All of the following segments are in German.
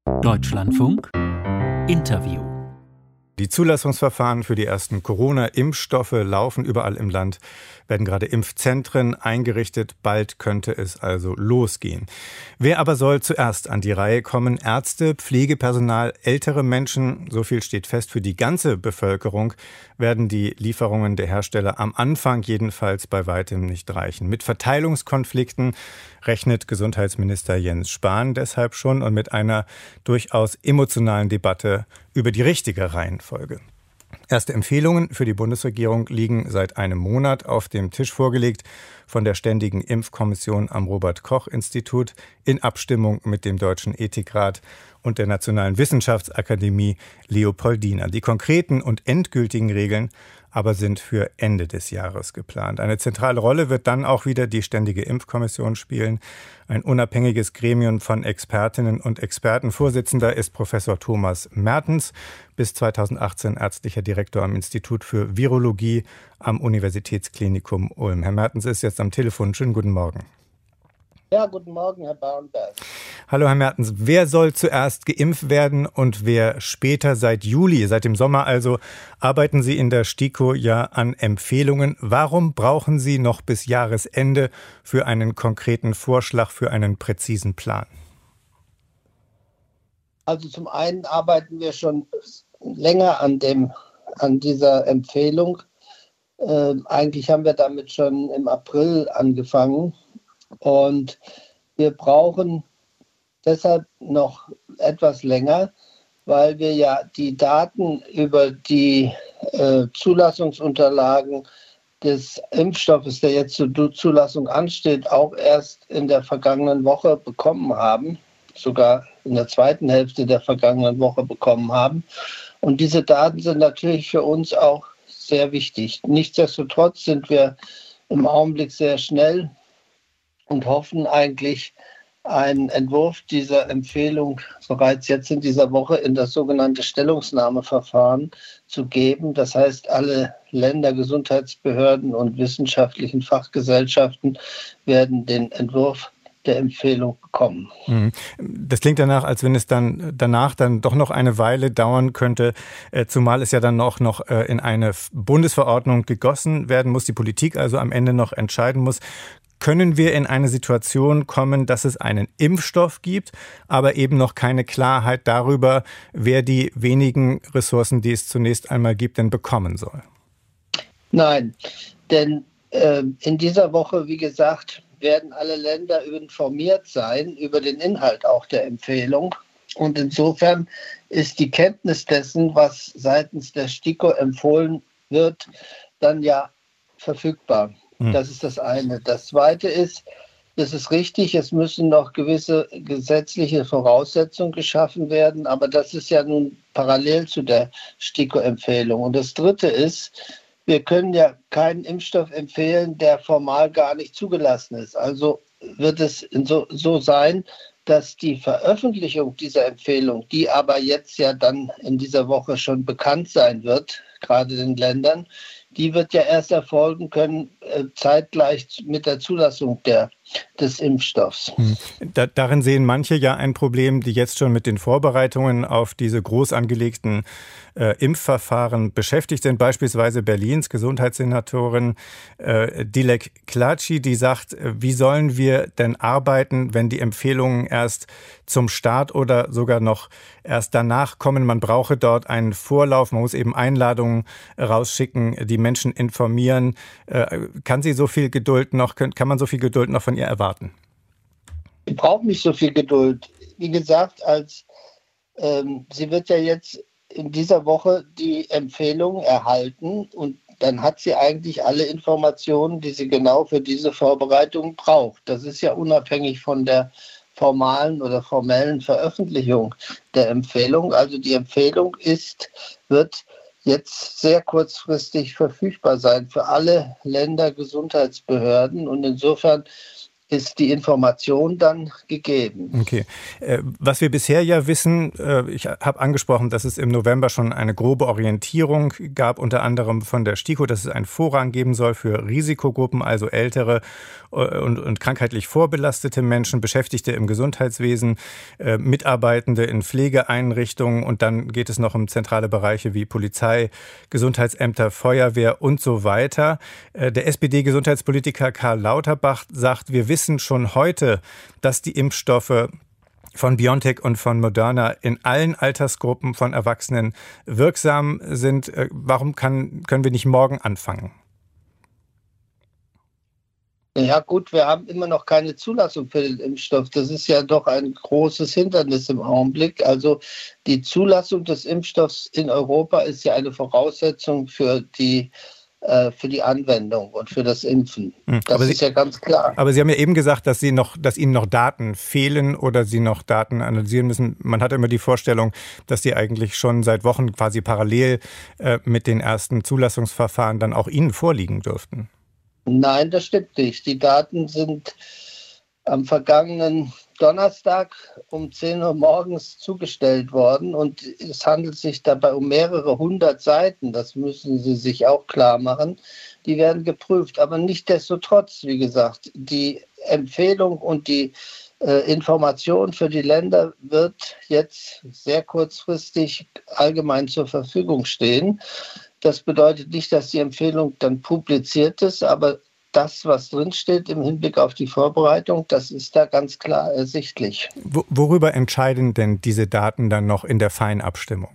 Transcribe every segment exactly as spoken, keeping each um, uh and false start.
Deutschlandfunk Interview. Die Zulassungsverfahren für die ersten Corona-Impfstoffe laufen überall im Land, werden gerade Impfzentren eingerichtet. Bald könnte es also losgehen. Wer aber soll zuerst an die Reihe kommen? Ärzte, Pflegepersonal, ältere Menschen? So viel steht fest. Für die ganze Bevölkerung werden die Lieferungen der Hersteller am Anfang jedenfalls bei weitem nicht reichen. Mit Verteilungskonflikten rechnet Gesundheitsminister Jens Spahn deshalb schon und mit einer durchaus emotionalen Debatte über die richtige Reihenfolge. Erste Empfehlungen für die Bundesregierung liegen seit einem Monat auf dem Tisch vorgelegt von der Ständigen Impfkommission am Robert-Koch-Institut in Abstimmung mit dem Deutschen Ethikrat und der Nationalen Wissenschaftsakademie Leopoldina. Die konkreten und endgültigen Regeln aber sind für Ende des Jahres geplant. Eine zentrale Rolle wird dann auch wieder die Ständige Impfkommission spielen. Ein unabhängiges Gremium von Expertinnen und Experten. Vorsitzender ist Professor Thomas Mertens, bis zweitausendachtzehn ärztlicher Direktor am Institut für Virologie am Universitätsklinikum Ulm. Herr Mertens ist jetzt am Telefon. Schönen guten Morgen. Ja, guten Morgen, Herr Bauernberg. Hallo, Herr Mertens. Wer soll zuerst geimpft werden und wer später? Seit Juli, seit dem Sommer also, arbeiten Sie in der STIKO ja an Empfehlungen. Warum brauchen Sie noch bis Jahresende für einen konkreten Vorschlag, für einen präzisen Plan? Also zum einen arbeiten wir schon länger an dem, an dieser Empfehlung. Äh, eigentlich haben wir damit schon im April angefangen. Und wir brauchen deshalb noch etwas länger, weil wir ja die Daten über die äh, Zulassungsunterlagen des Impfstoffes, der jetzt zur Zulassung ansteht, auch erst in der vergangenen Woche bekommen haben, sogar in der zweiten Hälfte der vergangenen Woche bekommen haben. Und diese Daten sind natürlich für uns auch sehr wichtig. Nichtsdestotrotz sind wir im Augenblick sehr schnell und hoffen eigentlich, einen Entwurf dieser Empfehlung bereits jetzt in dieser Woche in das sogenannte Stellungnahmeverfahren zu geben. Das heißt, alle Länder, Gesundheitsbehörden und wissenschaftlichen Fachgesellschaften werden den Entwurf der Empfehlung bekommen. Das klingt danach, als wenn es dann danach dann doch noch eine Weile dauern könnte, zumal es ja dann auch noch in eine Bundesverordnung gegossen werden muss, die Politik also am Ende noch entscheiden muss. Können wir in eine Situation kommen, dass es einen Impfstoff gibt, aber eben noch keine Klarheit darüber, wer die wenigen Ressourcen, die es zunächst einmal gibt, denn bekommen soll? Nein, denn äh, in dieser Woche, wie gesagt, werden alle Länder informiert sein über den Inhalt auch der Empfehlung. Und insofern ist die Kenntnis dessen, was seitens der STIKO empfohlen wird, dann ja verfügbar. Das ist das eine. Das zweite ist, es ist richtig, es müssen noch gewisse gesetzliche Voraussetzungen geschaffen werden, aber das ist ja nun parallel zu der STIKO-Empfehlung. Und das dritte ist, wir können ja keinen Impfstoff empfehlen, der formal gar nicht zugelassen ist. Also wird es so, so sein, dass die Veröffentlichung dieser Empfehlung, die aber jetzt ja dann in dieser Woche schon bekannt sein wird, gerade den Ländern, die wird ja erst erfolgen können, äh, zeitgleich mit der Zulassung der, des Impfstoffs. Da, darin sehen manche ja ein Problem, die jetzt schon mit den Vorbereitungen auf diese groß angelegten äh, Impfverfahren beschäftigt sind. Beispielsweise Berlins Gesundheitssenatorin äh, Dilek Klatschi, die sagt, wie sollen wir denn arbeiten, wenn die Empfehlungen erst zum Start oder sogar noch erst danach kommen? Man brauche dort einen Vorlauf, man muss eben Einladungen rausschicken, die Menschen informieren. Äh, kann sie so viel Geduld noch, kann, kann man so viel Geduld noch von ihr erwarten? Sie braucht nicht so viel Geduld. Wie gesagt, als ähm, sie wird ja jetzt in dieser Woche die Empfehlung erhalten und dann hat sie eigentlich alle Informationen, die sie genau für diese Vorbereitung braucht. Das ist ja unabhängig von der formalen oder formellen Veröffentlichung der Empfehlung. Also die Empfehlung ist, wird jetzt sehr kurzfristig verfügbar sein für alle Länder Gesundheitsbehörden und insofern ist die Information dann gegeben. Okay. Was wir bisher ja wissen, ich habe angesprochen, dass es im November schon eine grobe Orientierung gab, unter anderem von der STIKO, dass es einen Vorrang geben soll für Risikogruppen, also ältere und, und krankheitlich vorbelastete Menschen, Beschäftigte im Gesundheitswesen, Mitarbeitende in Pflegeeinrichtungen, und dann geht es noch um zentrale Bereiche wie Polizei, Gesundheitsämter, Feuerwehr und so weiter. Der S P D-Gesundheitspolitiker Karl Lauterbach sagt, wir wissen schon heute, dass die Impfstoffe von BioNTech und von Moderna in allen Altersgruppen von Erwachsenen wirksam sind. Warum kann, können wir nicht morgen anfangen? Ja gut, wir haben immer noch keine Zulassung für den Impfstoff. Das ist ja doch ein großes Hindernis im Augenblick. Also die Zulassung des Impfstoffs in Europa ist ja eine Voraussetzung für die für die Anwendung und für das Impfen. Das aber ist Sie, ja ganz klar. Aber Sie haben ja eben gesagt, dass Sie noch, dass Ihnen noch Daten fehlen oder Sie noch Daten analysieren müssen. Man hat immer die Vorstellung, dass die eigentlich schon seit Wochen quasi parallel äh, mit den ersten Zulassungsverfahren dann auch Ihnen vorliegen dürften. Nein, das stimmt nicht. Die Daten sind am vergangenen Donnerstag um zehn Uhr morgens zugestellt worden und es handelt sich dabei um mehrere hundert Seiten, das müssen Sie sich auch klar machen. Die werden geprüft, aber nichtsdestotrotz, wie gesagt, die Empfehlung und die äh, Information für die Länder wird jetzt sehr kurzfristig allgemein zur Verfügung stehen. Das bedeutet nicht, dass die Empfehlung dann publiziert ist, aber das, was drinsteht im Hinblick auf die Vorbereitung, das ist da ganz klar ersichtlich. Worüber entscheiden denn diese Daten dann noch in der Feinabstimmung?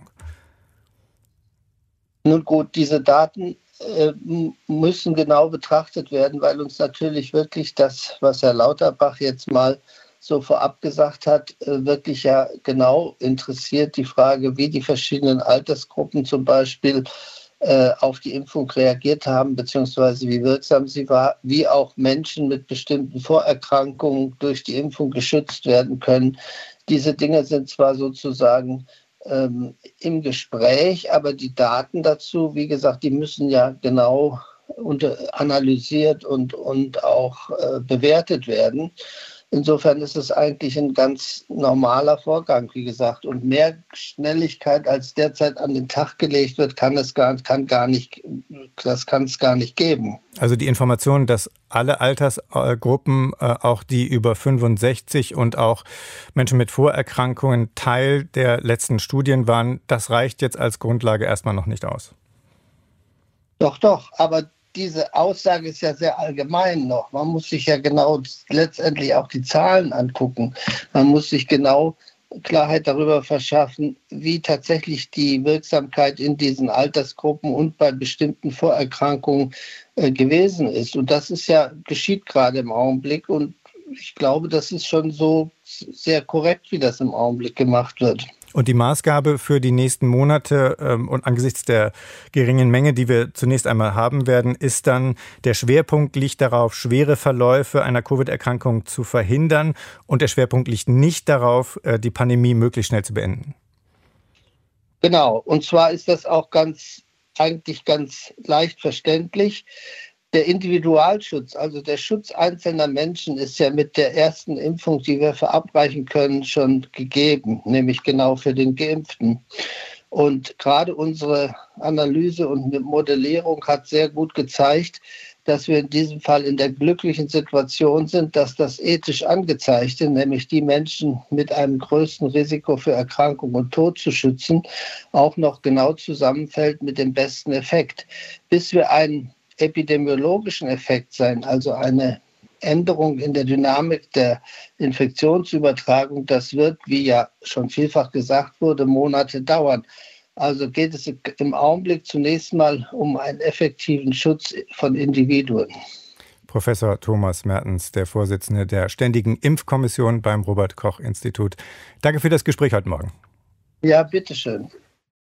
Nun gut, diese Daten äh, müssen genau betrachtet werden, weil uns natürlich wirklich das, was Herr Lauterbach jetzt mal so vorab gesagt hat, äh, wirklich ja genau interessiert. Die Frage, wie die verschiedenen Altersgruppen zum Beispiel auf die Impfung reagiert haben, beziehungsweise wie wirksam sie war, wie auch Menschen mit bestimmten Vorerkrankungen durch die Impfung geschützt werden können. Diese Dinge sind zwar sozusagen ähm, im Gespräch, aber die Daten dazu, wie gesagt, die müssen ja genau unter, analysiert und, und auch äh, bewertet werden. Insofern ist es eigentlich ein ganz normaler Vorgang, wie gesagt. Und mehr Schnelligkeit, als derzeit an den Tag gelegt wird, kann es gar, kann gar nicht, das kann es gar nicht geben. Also die Information, dass alle Altersgruppen, auch die über fünfundsechzig und auch Menschen mit Vorerkrankungen Teil der letzten Studien waren, das reicht jetzt als Grundlage erstmal noch nicht aus. Doch, doch, aber diese Aussage ist ja sehr allgemein noch. Man muss sich ja genau letztendlich auch die Zahlen angucken. Man muss sich genau Klarheit darüber verschaffen, wie tatsächlich die Wirksamkeit in diesen Altersgruppen und bei bestimmten Vorerkrankungen äh, gewesen ist. Und das ist ja, geschieht gerade im Augenblick. Und ich glaube, das ist schon so sehr korrekt, wie das im Augenblick gemacht wird. Und die Maßgabe für die nächsten Monate ähm, und angesichts der geringen Menge, die wir zunächst einmal haben werden, ist dann, der Schwerpunkt liegt darauf, schwere Verläufe einer Covid-Erkrankung zu verhindern, und der Schwerpunkt liegt nicht darauf, äh, die Pandemie möglichst schnell zu beenden. Genau, und zwar ist das auch ganz, eigentlich ganz leicht verständlich. Der Individualschutz, also der Schutz einzelner Menschen, ist ja mit der ersten Impfung, die wir verabreichen können, schon gegeben, nämlich genau für den Geimpften. Und gerade unsere Analyse und Modellierung hat sehr gut gezeigt, dass wir in diesem Fall in der glücklichen Situation sind, dass das ethisch Angezeigte, nämlich die Menschen mit einem größten Risiko für Erkrankung und Tod zu schützen, auch noch genau zusammenfällt mit dem besten Effekt. Bis wir einen epidemiologischen Effekt sein, also eine Änderung in der Dynamik der Infektionsübertragung, das wird, wie ja schon vielfach gesagt wurde, Monate dauern. Also geht es im Augenblick zunächst mal um einen effektiven Schutz von Individuen. Professor Thomas Mertens, der Vorsitzende der Ständigen Impfkommission beim Robert-Koch-Institut. Danke für das Gespräch heute Morgen. Ja, bitteschön.